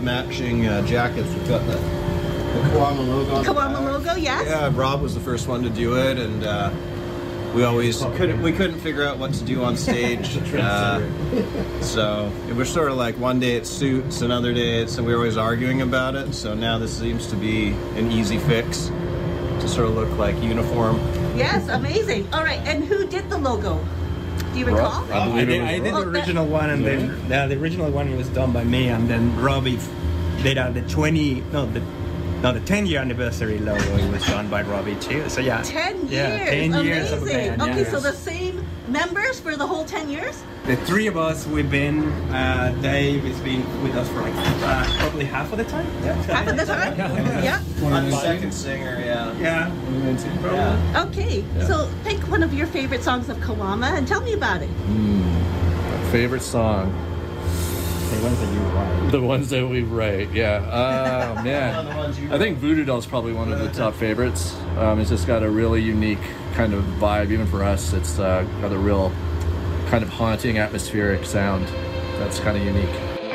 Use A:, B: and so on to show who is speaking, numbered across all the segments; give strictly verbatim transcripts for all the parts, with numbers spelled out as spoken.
A: matching uh, jackets. We've got the, the Kawama logo on
B: Kawama
A: the
B: logo, yes.
A: Yeah, Rob was the first one to do it, and uh, we always couldn't we couldn't figure out what to do on stage. uh, so it was sort of like one day it suits, another day it's, and we were always arguing about it. So now this seems to be an easy fix to sort of look like uniform.
B: Yes, amazing. All right, and who did the logo? Do you recall?
C: Rob, I, did, I did
B: Oh,
C: the
B: that-
C: original one, and then uh, the original one was done by me, and then Robbie did uh, the twenty no the no the ten year anniversary logo. It was done by Robbie too. So yeah,
B: Ten years.
C: yeah, ten
B: Amazing.
C: years of a band.
B: Okay,
C: yeah.
B: so the same members for the whole ten years?
C: The three of us, we've been, uh, Dave has been with us for like uh, probably half of the time. Yeah.
B: Half of the time? Yeah.
A: I'm the second singer, yeah.
C: Yeah.
A: Yeah.
B: Okay, so pick one of your favorite songs of Kawama and tell me about it.
D: Favorite song?
C: The ones that you write.
D: The ones that we write, yeah. Oh, man. I think Voodoo Doll's probably one of the top favorites. Um, it's just got a really unique kind of vibe, even for us. It's uh, got a real kind of haunting, atmospheric sound that's kind of unique.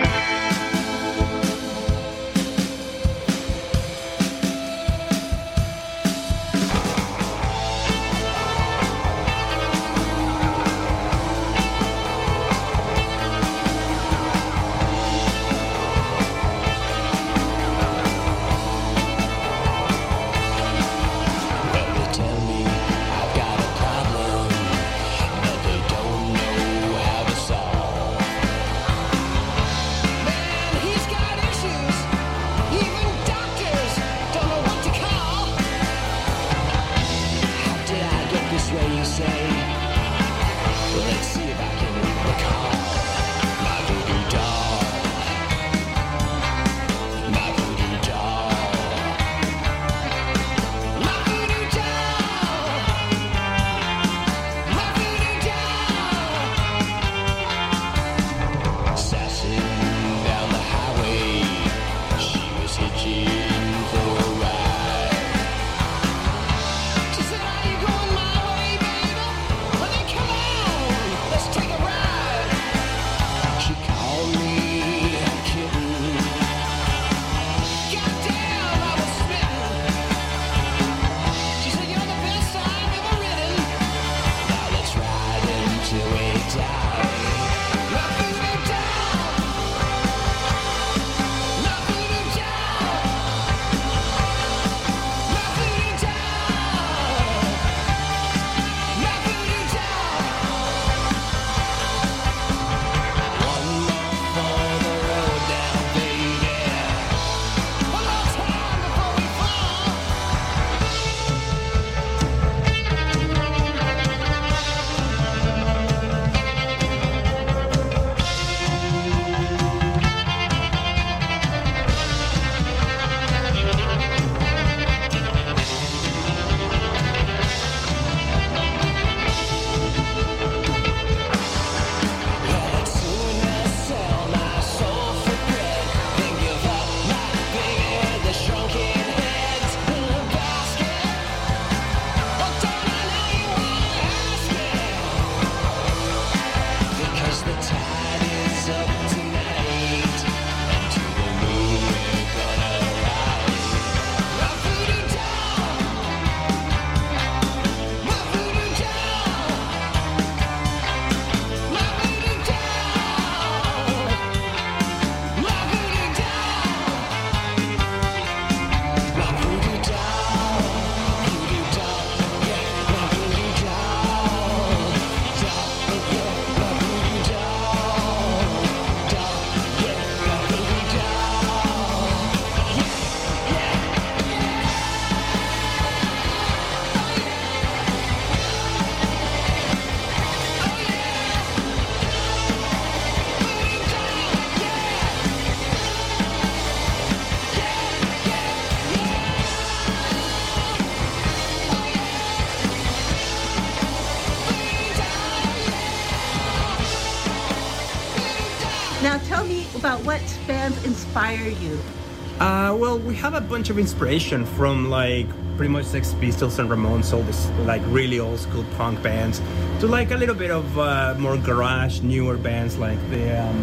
B: Now tell me about what bands inspire you.
C: Uh, well, we have a bunch of inspiration from like pretty much Sex Pistols and Ramones, all this like really old school punk bands, to like a little bit of uh, more garage, newer bands like the um,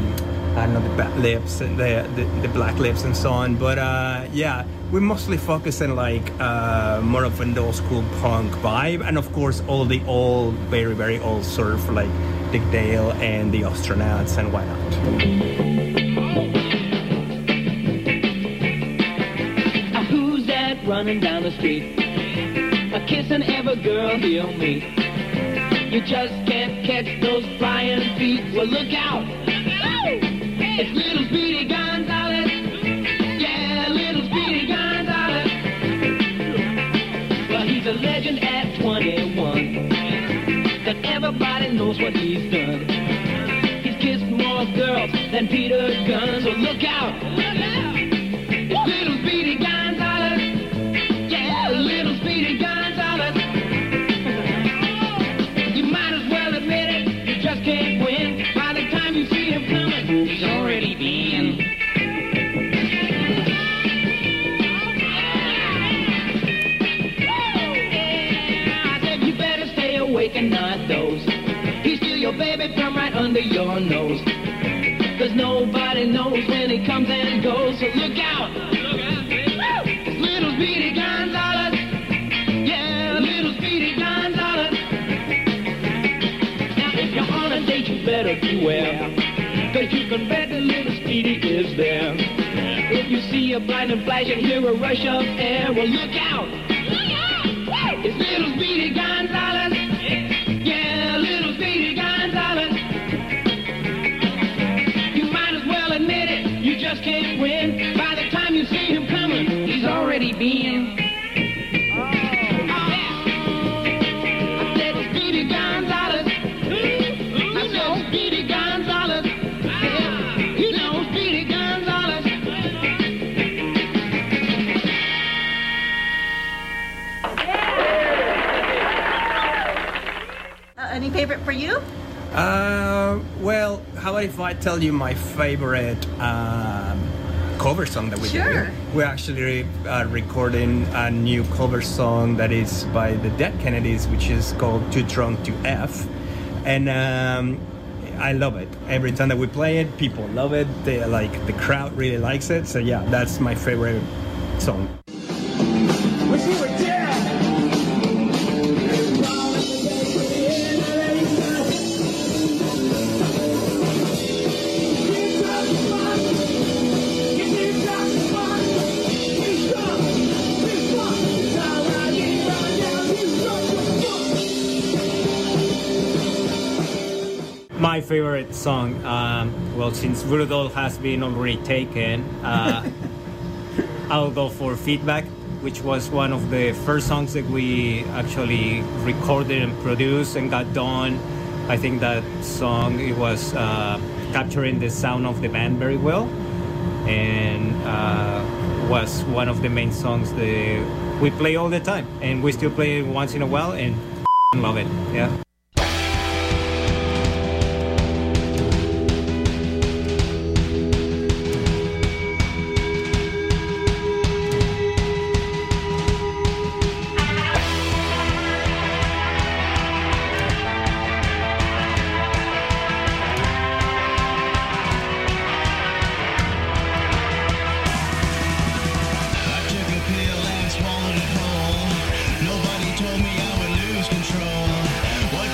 C: I don't know, the Bat Lips and the, the the Black Lips and so on. But uh, yeah, we mostly focus on like uh, more of an old school punk vibe, and of course all the old, very very old surf like Dick Dale and the Astronauts and whatnot.
E: Who's that running down the street? A kissing every girl he'll meet. You just can't catch those flying feet. Well, look out! It's Little Speedy Gonzales. Yeah, Little Speedy Gonzales. Well, he's a legend at twenty-one. That everybody knows what he's done. He's kissed more girls than Peter Gunn. So look out! It's Little Speedy Gonzales. Yeah, Little Speedy Gonzales. You might as well admit it. You just can't win. By the time you see him coming, he's already been. Yeah, I said you better stay awake and not doze. He's still your baby from right under your nose. Cause nobody knows when he comes and goes. So look out! It's Little Speedy Gonzales. Yeah, Little Speedy Gonzales. Now if you're on a date, you better beware. Cause you can bet that Little Speedy is there. If you see a blinding flash and hear a rush of air, well look out! It's Little Speedy Gonzales. Yeah, Little Speedy Gonzales. You might as well admit it, you just can't win. By the time you see him coming, he's already been.
B: Any favorite for you?
C: Uh, well, how about if I tell you my favorite um, cover song that we
B: Sure.
C: do? We're actually uh, recording a new cover song that is by the Dead Kennedys, which is called Too Drunk to F. And um, I love it. Every time that we play it, people love it. They like the crowd really likes it. So yeah, that's my favorite song.
E: Wish you were dead.
F: My favorite song, um, well, since Voodoo Doll has been already taken, uh, I'll go for Feedback, which was one of the first songs that we actually recorded and produced and got done. I think that song, it was uh, capturing the sound of the band very well, and uh, was one of the main songs that we play all the time, and we still play it once in a while, and love it, yeah.
G: Nobody told me I would lose control. What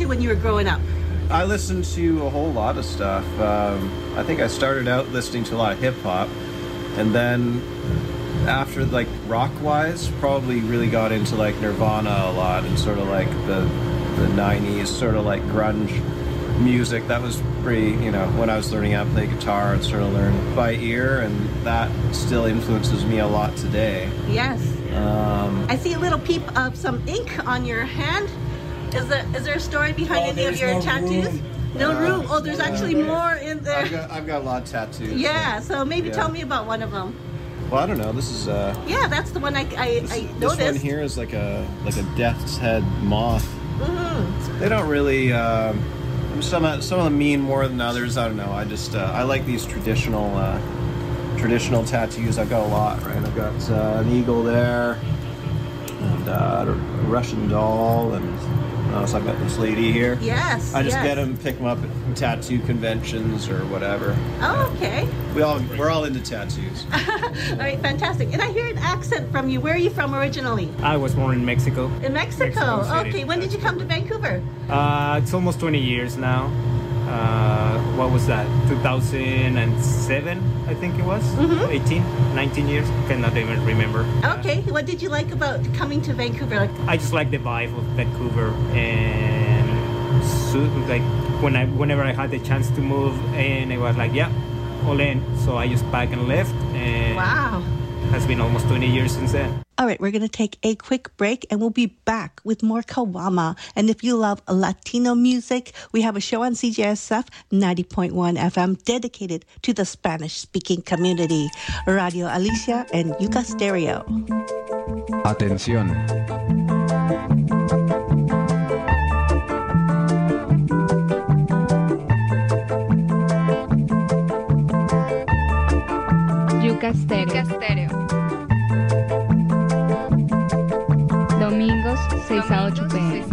B: to when you were growing up?
A: I listened to a whole lot of stuff. Um, I think I started out listening to a lot of hip hop, and then after, like, rock-wise, probably really got into like Nirvana a lot, and sort of like the the nineties, sort of like grunge music. That was pretty, you know, when I was learning how to play guitar, and sort of learn by ear, and that still influences me a lot today.
B: Yes.
A: Um,
B: I see a little peep of some ink on your hand. Is there is there a story behind
C: Oh,
B: any of
C: there's
B: your
C: no
B: tattoos?
C: room.
B: No
A: Uh,
B: room. Oh, there's actually more in
A: I've
B: there.
A: got I've got a lot of tattoos.
B: Yeah. So maybe
A: Yeah.
B: tell me about one of them.
A: Well, I don't know. This is uh.
B: Yeah, that's the one I I,
A: This,
B: I
A: this
B: noticed.
A: one here is like a like a death's head moth.
B: Mhm.
A: They don't really. Um, some some of them mean more than others. I don't know. I just uh, I like these traditional uh, traditional tattoos. I've got a lot. Right. I've got uh, an eagle there, and uh, a Russian doll, and uh, so I've got this lady here.
B: Yes.
A: I just
B: yes.
A: get them, pick them up at tattoo conventions or whatever.
B: Oh, okay.
A: We all we're all into tattoos.
B: All right, fantastic. And I hear an accent from you. Where are you from originally?
F: I was born in Mexico.
B: In Mexico.
F: Mexico City.
B: Okay. When did you come to Vancouver?
F: Uh, it's almost twenty years now. Uh, what was that? two thousand seven, I think it was.
B: Mhm.
F: eighteen, nineteen years. Cannot even remember.
B: Okay. What did you like about coming to Vancouver? Like,
F: I just like the vibe of Vancouver, and so, like when I, whenever I had the chance to move in, it was like, yeah, all in. So I just packed and left, and
B: wow.
F: has been almost twenty years since then.
B: All right, we're going to take a quick break and we'll be back with more Kawama. And if you love Latino music, we have a show on C J S F ninety point one F M dedicated to the Spanish-speaking community. Radio Alicia and Yuka Stereo.
G: Atención.
H: Yuka Stereo. Domingos seis a ocho p m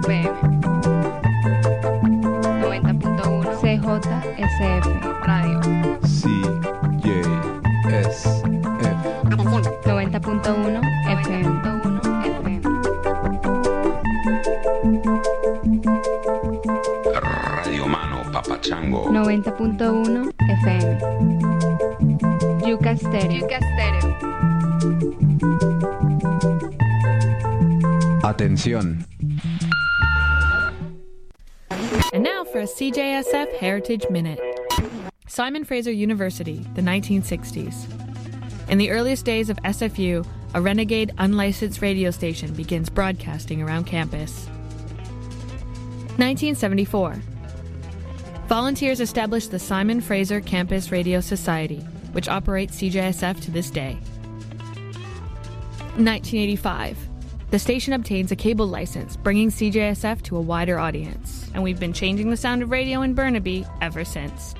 H: noventa punto uno C J S F Radio.
G: C J S F.
H: noventa punto uno F M.
I: Radio Mano Papachango.
H: noventa punto uno F M. Yuka Stereo. Yuka Stereo.
G: Atención.
J: And now for a C J S F Heritage Minute. Simon Fraser University, the nineteen sixties. In the earliest days of S F U, a renegade unlicensed radio station begins broadcasting around campus. nineteen seventy-four. Volunteers established the Simon Fraser Campus Radio Society, which operates C J S F to this day. nineteen eighty-five. The station obtains a cable license, bringing C J S F to a wider audience, and we've been changing the sound of radio in Burnaby ever since.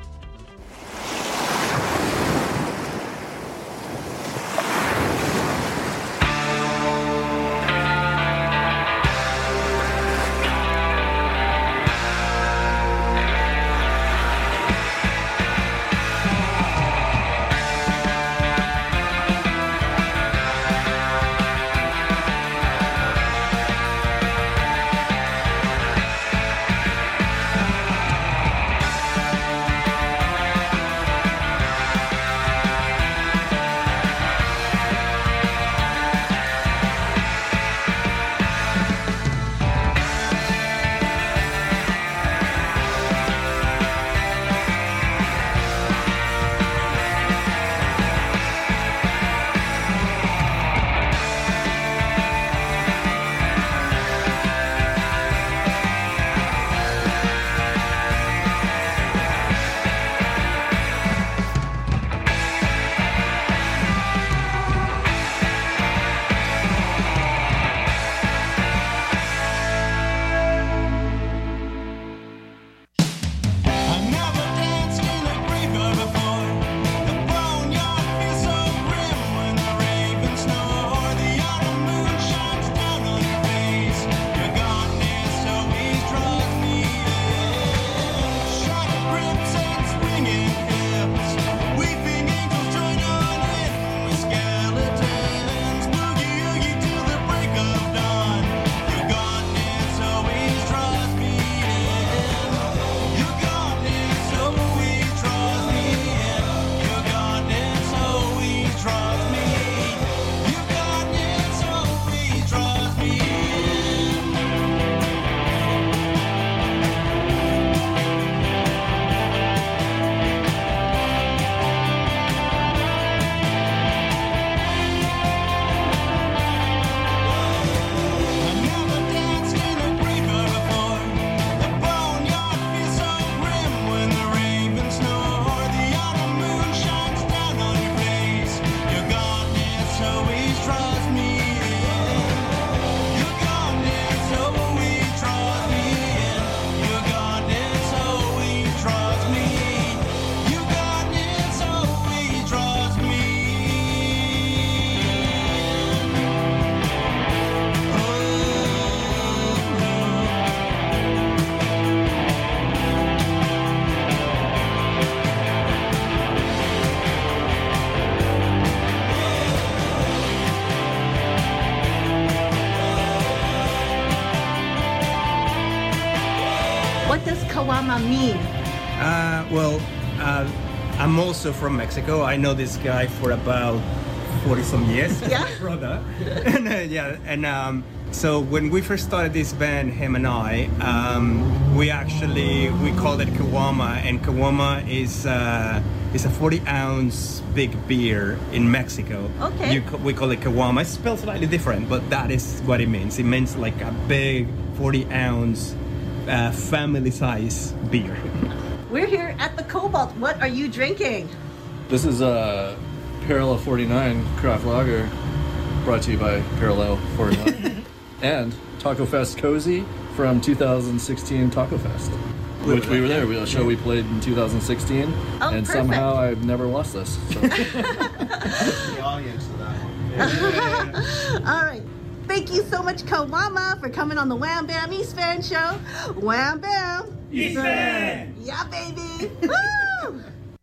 B: does Caguama mean?
C: Uh, well, uh, I'm also from Mexico. I know this guy for about forty some years.
B: Yeah.
C: Brother. and, uh, yeah. And um, so when we first started this band, him and I, um, we actually we called it Caguama, and Caguama is uh, is a forty ounce big beer in Mexico.
B: Okay.
C: You, we call it Caguama. It's spelled slightly different, but that is what it means. It means like a big forty ounce uh, family size beer.
B: We're here at the Cobalt. What are you drinking?
D: This is a Parallel forty-nine craft lager, brought to you by Parallel forty-nine. And Taco Fest Cozy from two thousand sixteen Taco Fest. Which we were there. We had a show we played in two thousand sixteen.
B: Oh,
D: and
B: perfect.
D: somehow I've never lost this. So.
A: The audience of that one.
B: All right. Thank you so much, Caguama, for coming on the Wham Bam East Fan Show. Wham Bam!
C: East Fan!
B: Yeah, baby! Woo!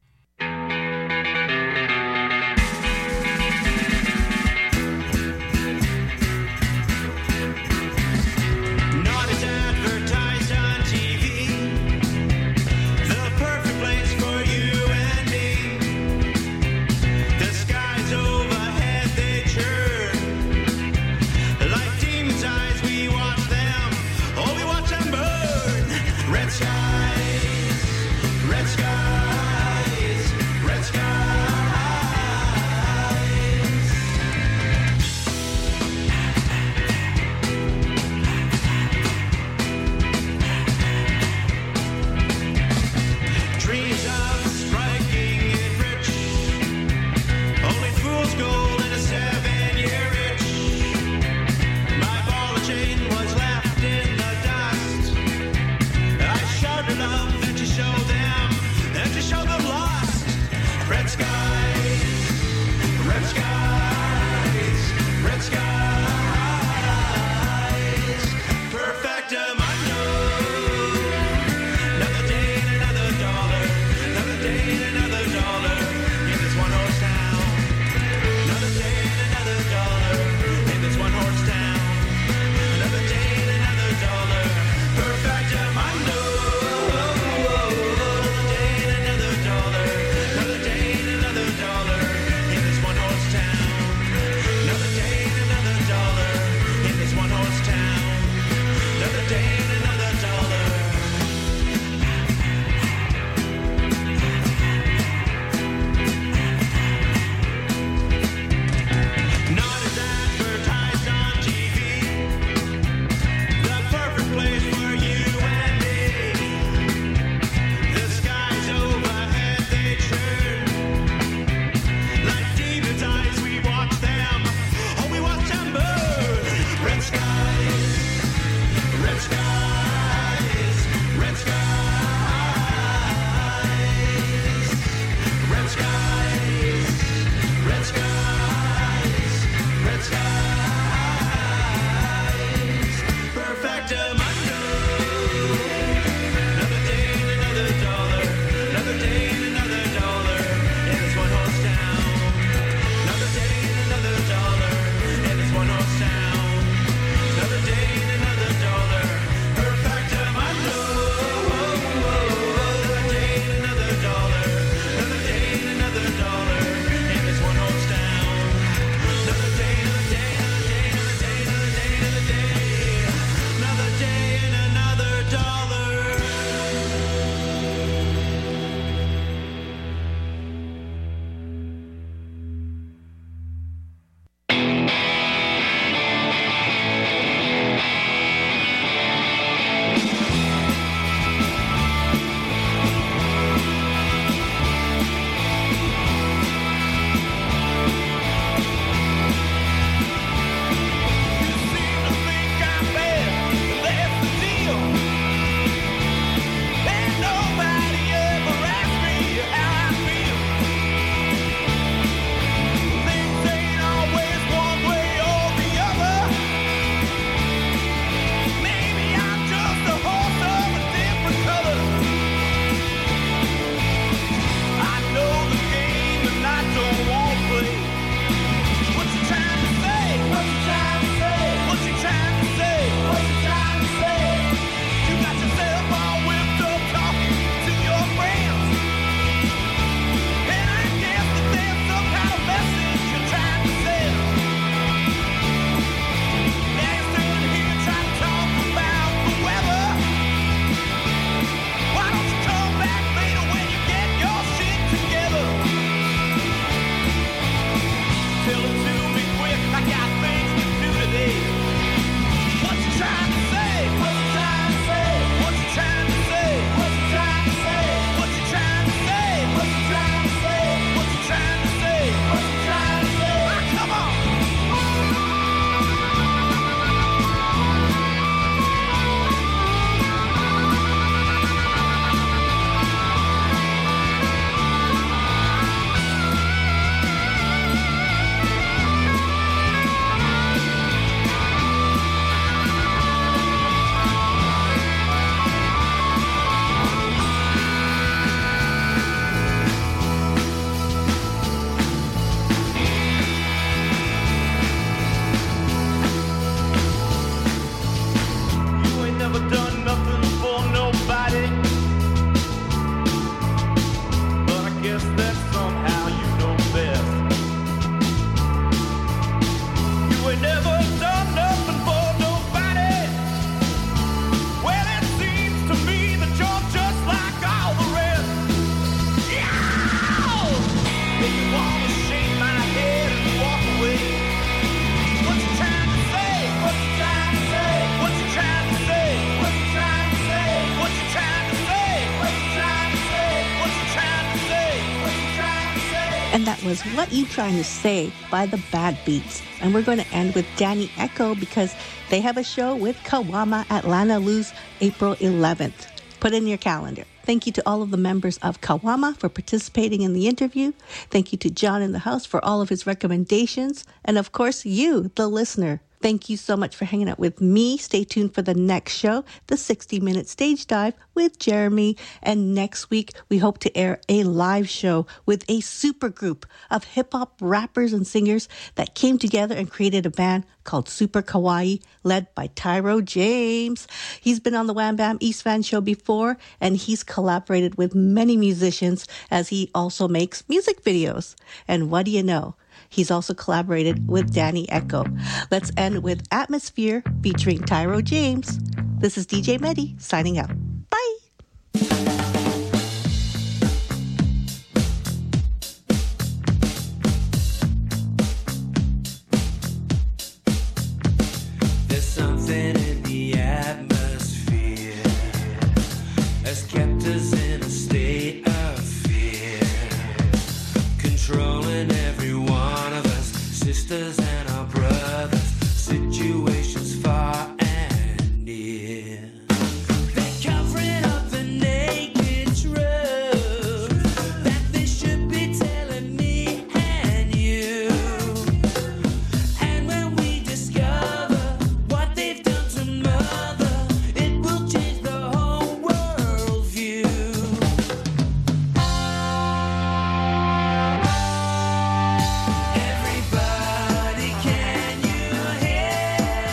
K: Not as advertised on T V. The perfect place for you and me. The skies overhead, they churn. Like demons' eyes, we watch them. Oh, we watch them burn. Red skies, red skies. Tell it to me quick, I got things to do today. What you trying to say? What you trying to say? What you trying to say? What you trying to say? What you trying to say? What you trying to say? What you trying to say? What you trying to say? Ah, come on! You ain't never done nothing for nobody, but I guess that somehow you know best. You ain't never done nothing for nobody. Well, it seems to me that you're just like all the rest. Yeah! Make you wanna shake my head and walk away. What you trying to say? What you trying to say? What you trying to say? What you trying to say? What you trying to say? What you trying to say? What you trying to say? What you trying to say?
B: And that was What You Trying to Say by the Bad Beats. And we're going to end with Danny Echo because they have a show with Kawama at Lana Lou's April eleventh. Put in your calendar. Thank you to all of the members of Kawama for participating in the interview. Thank you to John in the house for all of his recommendations. And of course, you, the listener. Thank you so much for hanging out with me. Stay tuned for the next show, the sixty minute Stage Dive with Jeremy. And next week, we hope to air a live show with a super group of hip-hop rappers and singers that came together and created a band called Super Kawaii, led by Tyro James. He's been on the Wham Bam East Van show before, and he's collaborated with many musicians as he also makes music videos. And what do you know? He's also collaborated with Danny Echo. Let's end with Atmosphere featuring Tyro James. This is D J Mehdi signing out. Bye.
K: There's something in the atmosphere that's kept us in a state of fear, controlling every one of us, sisters and our brothers, situations far and near. They're covering up the naked truth that they should be telling me and you. And when we discover what they've done to mother, it will change the whole world view. Everybody, can you hear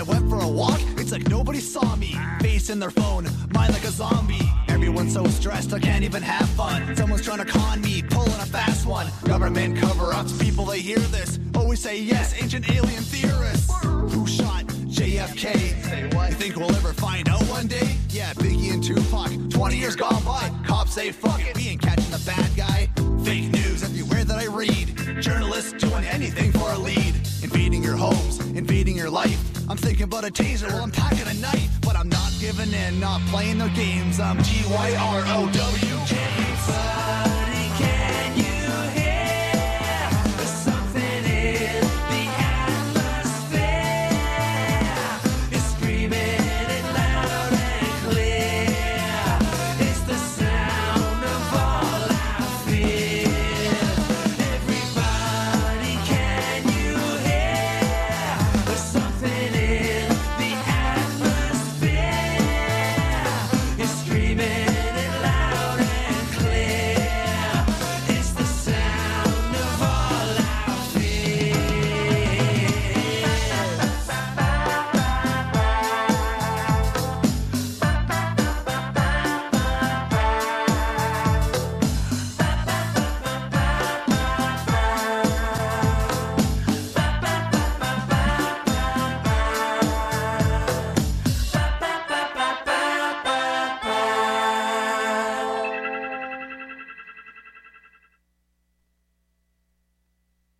L: I went for a walk, it's like nobody saw me. Face in their phone, mind like a zombie. Everyone's so stressed, I can't even have fun. Someone's trying to con me, pulling a fast one. Government cover-ups, people, they hear this. Always say yes, ancient alien theorists. Who shot J F K? You think we'll ever find out one day? Yeah, Biggie and Tupac, twenty years gone by. Cops say fuck it, we ain't catching the bad guy. Fake news everywhere that I read. Journalists doing anything for a lead. Invading your homes, invading your life. I'm thinking about a taser while I'm packing a knife. But I'm not giving in, not playing their games. I'm G Y R O W K.